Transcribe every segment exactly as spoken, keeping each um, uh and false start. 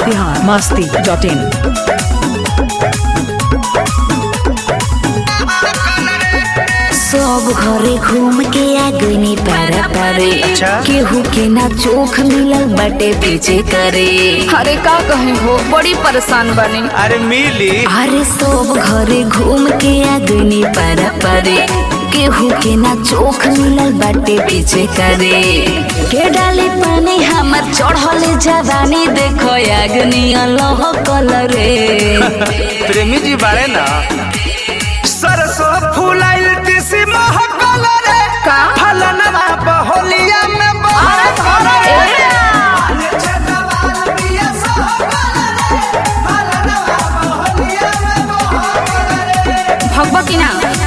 Bihar Masti dot इन। सब घरे घूम के आ गई पारा पारे केहू के ना चोख मिलल बाटे पीछे करे। अरे का कहे हो बड़ी परेशान बनी। अरे मिली अरे सब घरे घूम के आ गई पारा पारे केहू के ना चोख मिलल बाटे पीछे करे। के डाली पानी हमर चढ़ल जवानी देखो अग्नि अल्लाह कलरे। प्रेमी जी बाड़े ना सरसों फूलाइल तिसी महकल रे का फलनवा बहोलिया में बहुत रे भगवा की ना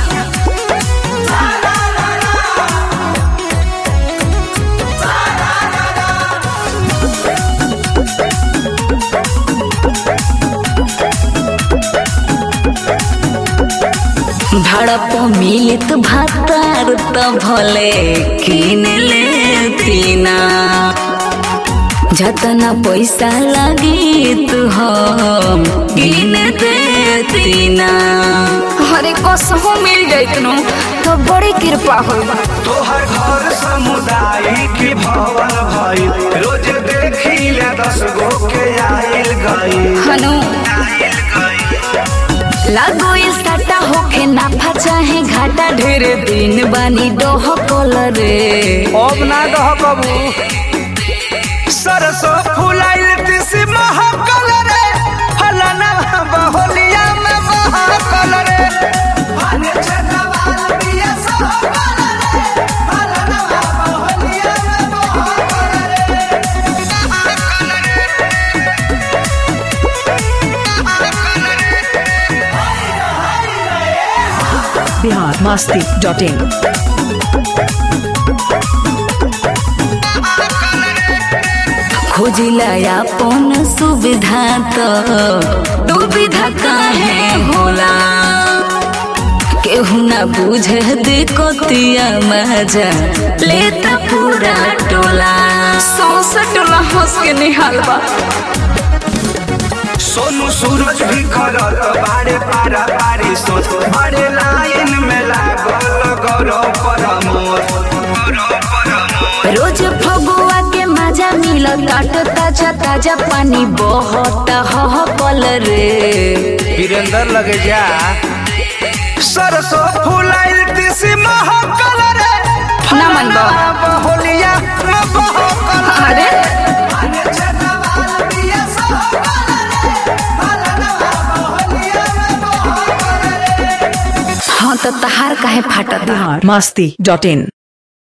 भड़प मिलित भातार त भले किन लेतीना जतना पैसा लगी तू हम गिन देतीना। अरे कसहो मिल जाइत नु तो बड़ी कृपा हो। तोहर घर सामुदायिक भवन भइल रोज देखी ले दस गो के आइल गई हनु लागो सटा होके नाफा चाहे घाटा ढेर दिन बानी डोह कलरे। अब ना दह कबू सरसों फूलाइल तिसी महकल रे फलनवा बहोलिया में महकल रे। बिहार मस्ती डॉट इन। खोजिला अपन सुविधा तो दुविधा काहे होला। केहू ना बुझे दिकोतिया मजा लेता पूरा टोला। सौंसे टोला हंस के निहाल बा। सोनू सूरज भी करत बाड़े पारा पारी सोच बड़े लाइन में लागल गौरव परमोद रोज फगुआ के मजा मिल काट ताजा ताजा पानी बहुत ह पल रे। वीरेंद्र लगे जा सरसों फूलाइल तिसी महकल रे ना मन बा बहोलिया में बहकल अरे हाँ तो तहार काहे फाटत। बिहार मस्ती डॉट इन।